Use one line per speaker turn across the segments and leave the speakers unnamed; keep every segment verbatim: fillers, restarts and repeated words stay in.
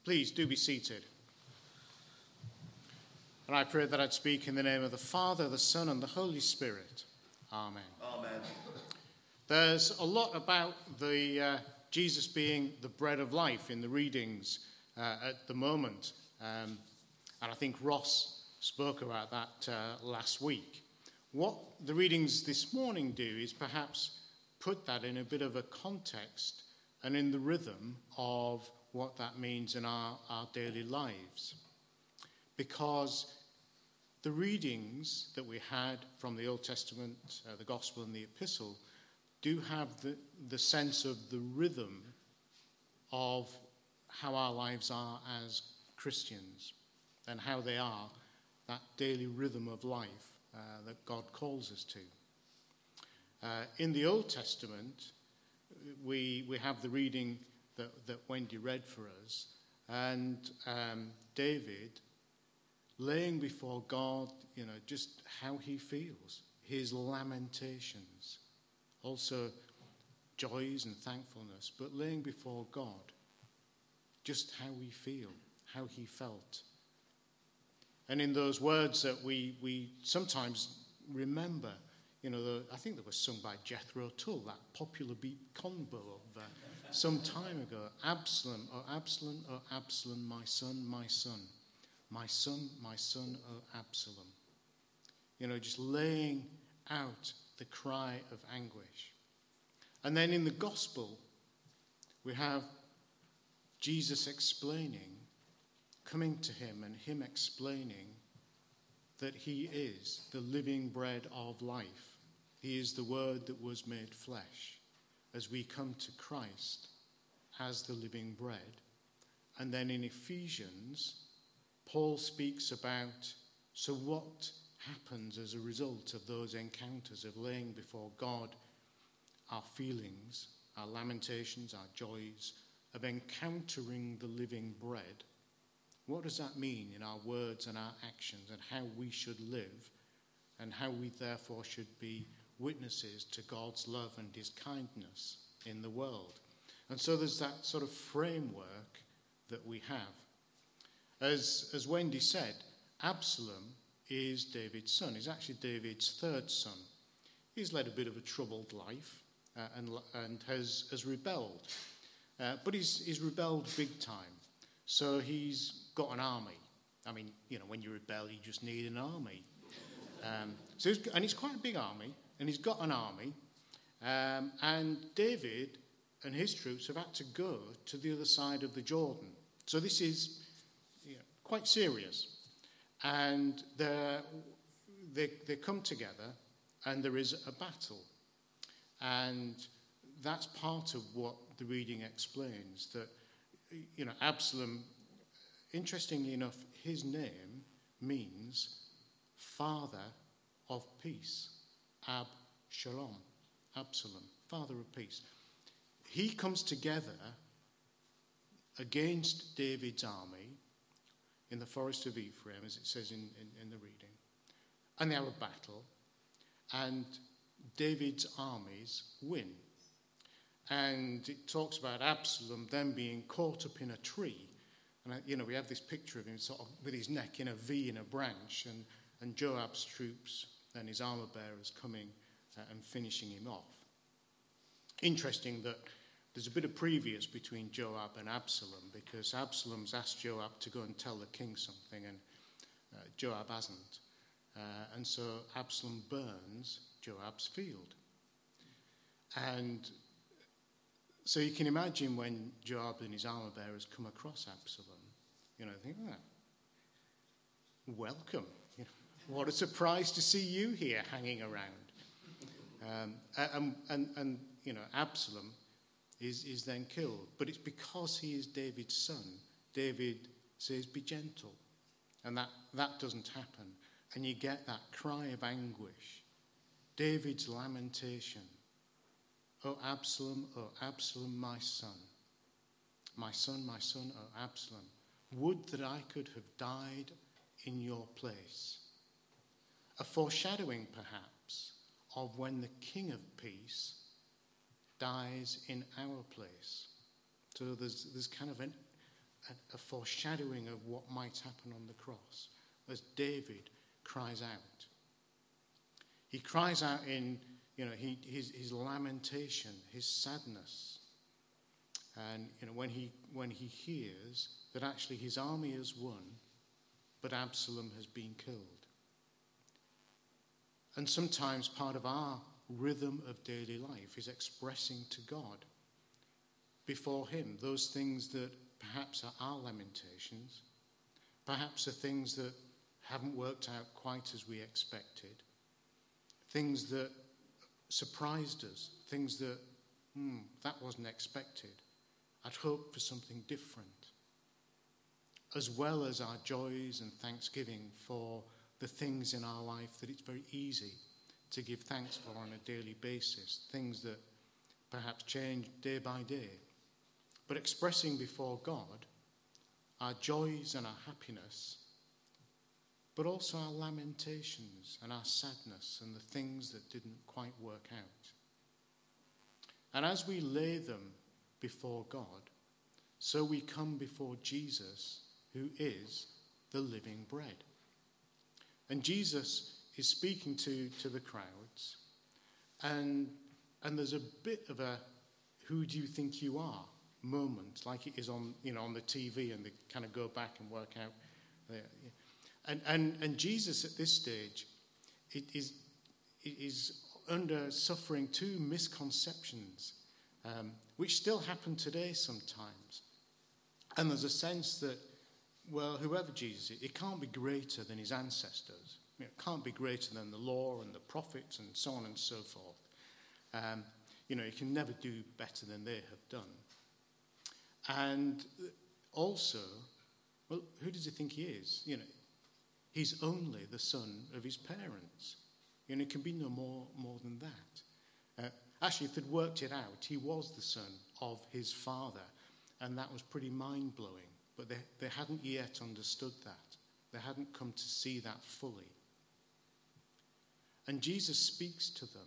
Please do be seated. And I pray that I'd speak in the name of the Father, the Son, and the Holy Spirit. Amen.
Amen.
There's a lot about the uh, Jesus being the bread of life in the readings uh, at the moment. Um, and I think Ross spoke about that uh, last week. What the readings this morning do is perhaps put that in a bit of a context and in the rhythm of what that means in our, our daily lives. Because the readings that we had from the Old Testament, uh, the Gospel and the Epistle, do have the, the sense of the rhythm of how our lives are as Christians and how they are that daily rhythm of life uh, that God calls us to. Uh, in the Old Testament, we we have the reading that, that Wendy read for us, and um, David laying before God, you know, just how he feels, his lamentations, also joys and thankfulness, but laying before God just how we feel, how he felt. And in those words that we we sometimes remember, you know, the, I think that was sung by Jethro Tull, that popular beat combo of uh, some time ago. Absalom, oh Absalom, oh Absalom, my son, my son. My son, my son, oh Absalom. You know, just laying out the cry of anguish. And then in the gospel, we have Jesus explaining, coming to him and him explaining that he is the living bread of life. He is the word that was made flesh as we come to Christ as the living bread. And then in Ephesians, Paul speaks about, so what happens as a result of those encounters of laying before God our feelings, our lamentations, our joys, of encountering the living bread? What does that mean in our words and our actions and how we should live and how we therefore should be witnesses to God's love and his kindness in the world? And so there's that sort of framework that we have. As, as Wendy said, Absalom is David's son. He's actually David's third son. He's led a bit of a troubled life uh, and, and has, has rebelled. Uh, but he's, he's rebelled big time. So he's got an army. I mean, you know, when you rebel, you just need an army. Um, so he's, and it's quite a big army, and he's got an army. Um, and David and his troops have had to go to the other side of the Jordan. So this is quite serious, and they they come together, and there is a battle, and that's part of what the reading explains. That, you know, Absalom, interestingly enough, his name means father of peace. Ab Shalom, Absalom, father of peace. He comes together against David's army in the forest of Ephraim, as it says in, in, in the reading. And they have a battle, and David's armies win. And it talks about Absalom then being caught up in a tree. And, you know, we have this picture of him sort of with his neck in a V in a branch, and, and Joab's troops and his armor bearers coming uh, and finishing him off. Interesting that there's a bit of previous between Joab and Absalom, because Absalom's asked Joab to go and tell the king something, and uh, Joab hasn't. Uh, and so Absalom burns Joab's field. And so you can imagine when Joab and his armor bearers come across Absalom, you know, think, oh, welcome. You know, what a surprise to see you here hanging around. Um, and, and, and, you know, Absalom Is, is then killed. But it's because he is David's son. David says, be gentle. And that, that doesn't happen. And you get that cry of anguish. David's lamentation. Oh, Absalom, oh, Absalom, my son. My son, my son, oh, Absalom. Would that I could have died in your place. A foreshadowing, perhaps, of when the King of Peace dies in our place. So there's there's kind of an, a, a foreshadowing of what might happen on the cross as David cries out. He cries out in, you know, he, his, his lamentation, his sadness. And, you know, when he, when he hears that actually his army has won, but Absalom has been killed. And sometimes part of our rhythm of daily life is expressing to God before him those things that perhaps are our lamentations, perhaps are things that haven't worked out quite as we expected, things that surprised us, things that, hmm, that wasn't expected. I'd hoped for something different. As well as our joys and thanksgiving for the things in our life that it's very easy to give thanks for on a daily basis, things that perhaps change day by day. But expressing before God our joys and our happiness, but also our lamentations and our sadness and the things that didn't quite work out. And as we lay them before God, so we come before Jesus, who is the living bread. And Jesus is speaking to, to the crowds, and, and there's a bit of a who do you think you are moment, like it is on, you know, on the T V, and they kind of go back and work out. Uh, and, and, and Jesus at this stage it is, it is under suffering two misconceptions, um, which still happen today sometimes. And there's a sense that, well, whoever Jesus is, it can't be greater than his ancestors. You know, it can't be greater than the law and the prophets and so on and so forth. Um, you know, he can never do better than they have done. And also, well, who does he think he is? You know, he's only the son of his parents. You know, it can be no more, more than that. Uh, actually, if they'd worked it out, he was the son of his father, and that was pretty mind-blowing. But they, they hadn't yet understood that. They hadn't come to see that fully. And Jesus speaks to them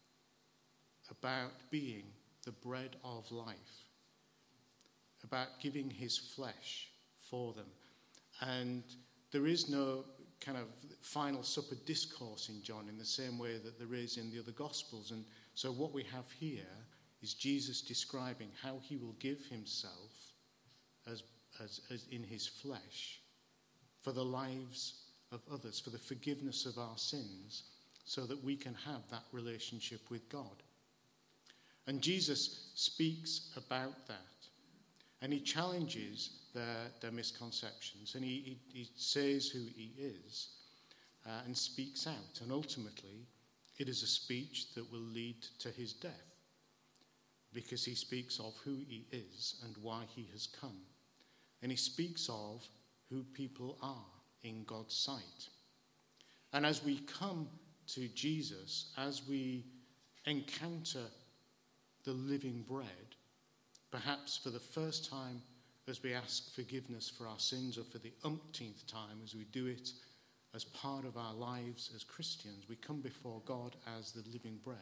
about being the bread of life, about giving his flesh for them. And there is no kind of final supper discourse in John in the same way that there is in the other Gospels. And so what we have here is Jesus describing how he will give himself as, as, as in his flesh for the lives of others, for the forgiveness of our sins, so that we can have that relationship with God. And Jesus speaks about that. And he challenges their, their misconceptions. And he, he, he says who he is uh, and speaks out. And ultimately, it is a speech that will lead to his death, because he speaks of who he is and why he has come. And he speaks of who people are in God's sight. And as we come to Jesus, as we encounter the living bread, perhaps for the first time as we ask forgiveness for our sins, or for the umpteenth time as we do it as part of our lives as Christians, we come before God as the living bread.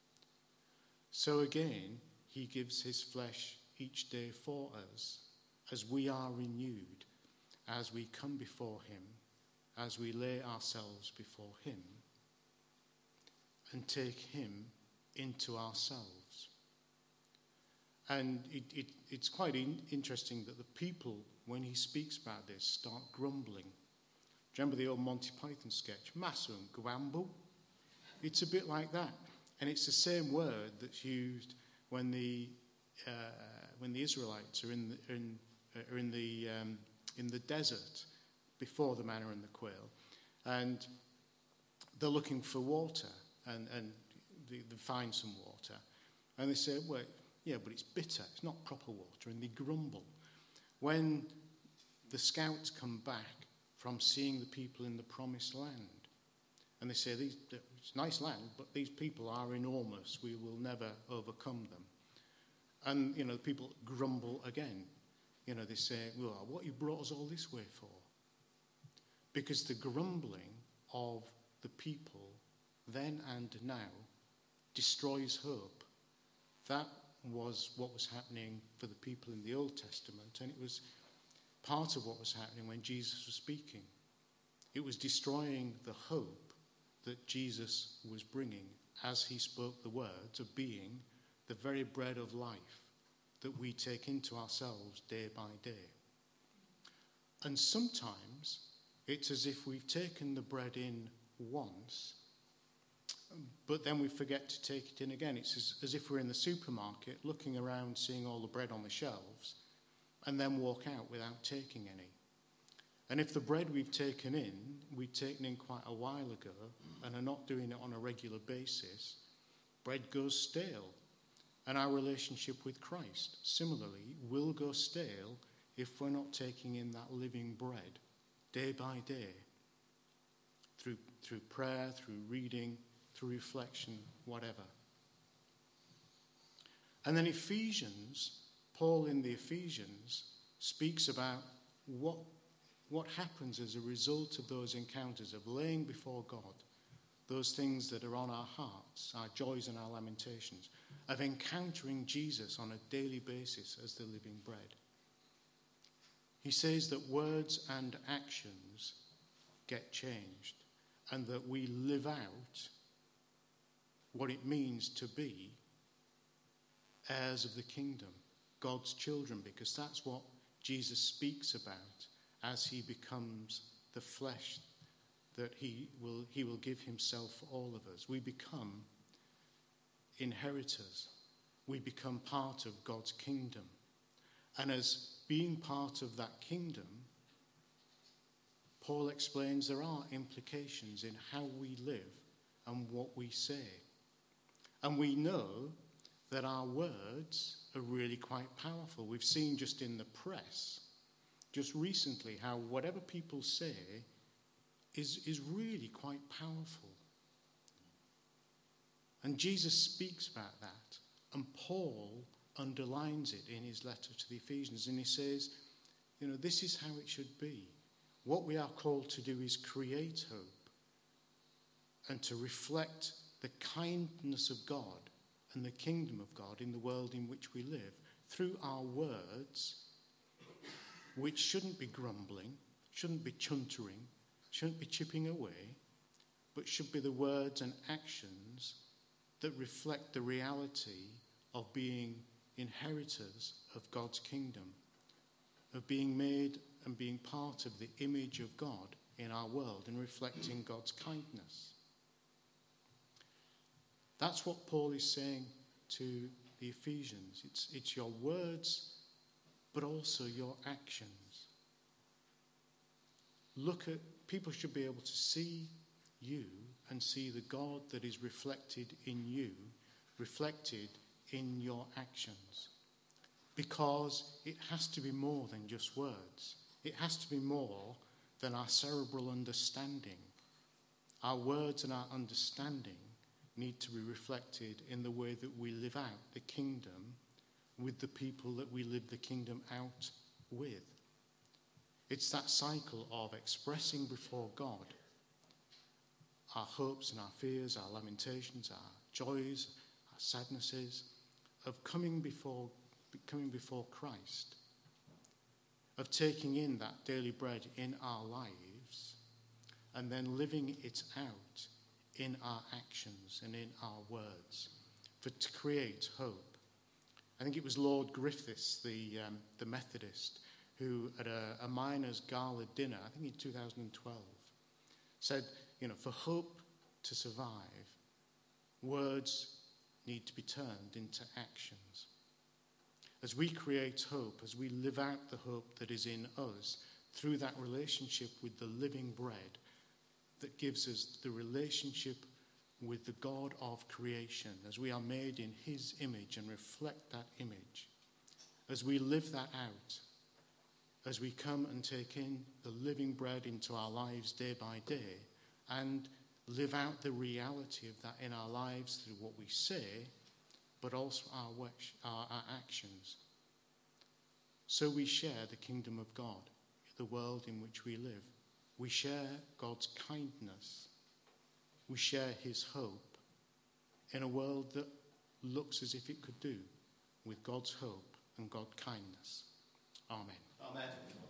So again, he gives his flesh each day for us as we are renewed, as we come before him, as we lay ourselves before him and take him into ourselves. And it, it, it's quite in, interesting that the people, when he speaks about this, start grumbling. Do you remember the old Monty Python sketch? Massa and grumble. It's a bit like that. And it's the same word that's used when the uh, when the Israelites are in the, in, uh, are in the um, in the desert before the manna and the quail, and they're looking for water, and and they, they find some water, and they say, well, yeah, but it's bitter, it's not proper water, and they grumble. When the scouts come back from seeing the people in the promised land, and they say, these, it's nice land, but these people are enormous, we will never overcome them. And, you know, people grumble again. You know, they say, well, what you brought us all this way for? Because the grumbling of the people then and now destroys hope. That was what was happening for the people in the Old Testament, and it was part of what was happening when Jesus was speaking. It was destroying the hope that Jesus was bringing as he spoke the words of being the very bread of life that we take into ourselves day by day. And sometimes it's as if we've taken the bread in once, but then we forget to take it in again. It's as, as if we're in the supermarket looking around, seeing all the bread on the shelves, and then walk out without taking any. And if the bread we've taken in, we'd taken in quite a while ago and are not doing it on a regular basis, bread goes stale. And our relationship with Christ, similarly, will go stale if we're not taking in that living bread day by day through, through prayer, through reading, through reflection, whatever. And then Ephesians, Paul in the Ephesians speaks about what, what happens as a result of those encounters of laying before God those things that are on our hearts, our joys and our lamentations, of encountering Jesus on a daily basis as the living bread. He says that words and actions get changed and that we live out what it means to be heirs of the kingdom, God's children, because that's what Jesus speaks about as he becomes the flesh that he will, he will give himself for all of us. We become inheritors. We become part of God's kingdom. And as being part of that kingdom, Paul explains there are implications in how we live and what we say. And we know that our words are really quite powerful. We've seen just in the press, just recently, how whatever people say is, is really quite powerful. And Jesus speaks about that. And Paul underlines it in his letter to the Ephesians. And he says, you know, this is how it should be. What we are called to do is create hope and to reflect the kindness of God and the kingdom of God in the world in which we live through our words, which shouldn't be grumbling, shouldn't be chuntering, shouldn't be chipping away, but should be the words and actions that reflect the reality of being inheritors of God's kingdom, of being made and being part of the image of God in our world and reflecting God's kindness. That's what Paul is saying to the Ephesians. It's, it's your words, but also your actions. Look at, people should be able to see you and see the God that is reflected in you, reflected in your actions. Because it has to be more than just words. It has to be more than our cerebral understanding. Our words and our understanding need to be reflected in the way that we live out the kingdom with the people that we live the kingdom out with. It's that cycle of expressing before God our hopes and our fears, our lamentations, our joys, our sadnesses, of coming before, coming before Christ, of taking in that daily bread in our lives and then living it out in our actions and in our words, for to create hope. I think it was Lord Griffiths, the um, the Methodist, who at a, a miners' gala dinner, I think in two thousand twelve, said, you know, for hope to survive, words need to be turned into actions. As we create hope, as we live out the hope that is in us through that relationship with the living bread that gives us the relationship with the God of creation, as we are made in his image and reflect that image, as we live that out, as we come and take in the living bread into our lives day by day and live out the reality of that in our lives through what we say, but also our, our, our actions. So we share the kingdom of God, the world in which we live. We share God's kindness. We share his hope in a world that looks as if it could do with God's hope and God's kindness. Amen.
Amen.